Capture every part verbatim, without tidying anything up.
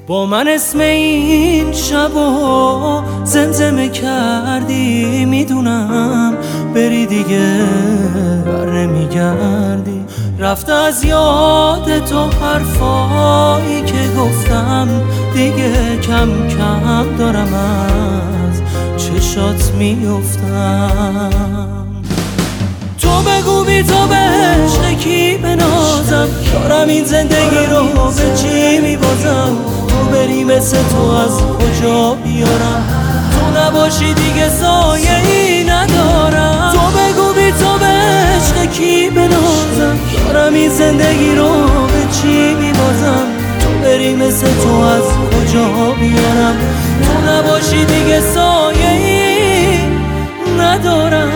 با من اسم این شبو زمزمه کردی، میدونم بری دیگه بر نمیگردی. رفته از یاد تو حرفایی که گفتم، دیگه کم کم دارم از چشات میفتم. تو بگو بی تو به عشق کی بنازم، دارم این زندگی رو به چی میبازم. تو بری مثل تو از کجا بیارم، تو نباشی دیگه سایه ای ندارم. تو بگو بی تو به عشق کی بنازم، دارم این زندگی رو به چی میبازم. تو بری مثل تو از کجا بیارم، تو نباشی دیگه سایه ای ندارم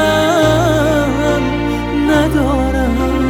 ندارم.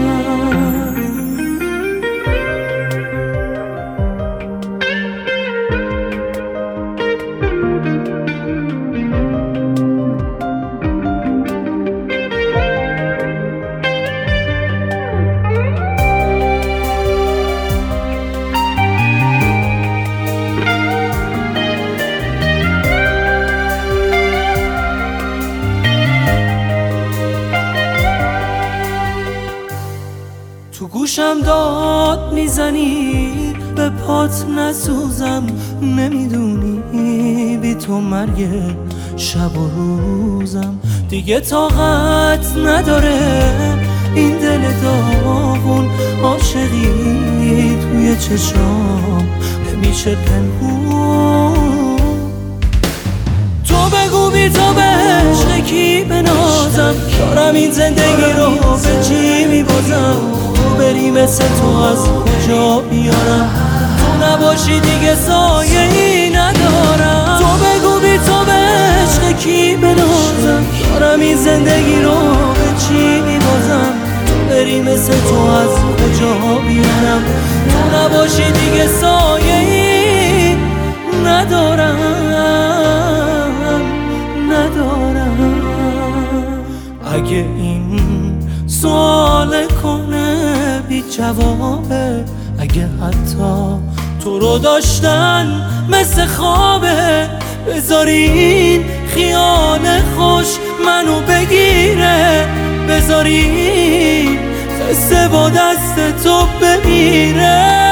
تو گوشم داد میزنی به پات نسوزم، نمیدونی بی تو مرگ شب و روزم. دیگه طاقت نداره این دل داغون، عاشقی توی چشام نمیشه پنهون. تو بگو بی تو به عشق کی بنازم، دارم این زندگی رو به چی میبازم. بری مثل تو از کجا بیارم، تو نباشی دیگه سایه ای ندارم. تو بگو بی تو به عشق کی بنازم، دارم این زندگی رو به چی میبازم. تو بری مثل تو از کجا بیارم، تو نباشی دیگه سایه ای ندارم ندارم. اگه این سوال کنه بی جوابه، اگه حتی تو رو داشتن مثل خوابه، بذارین خیال خوش منو بگیره، بذارین قصه با دست تو بمیره.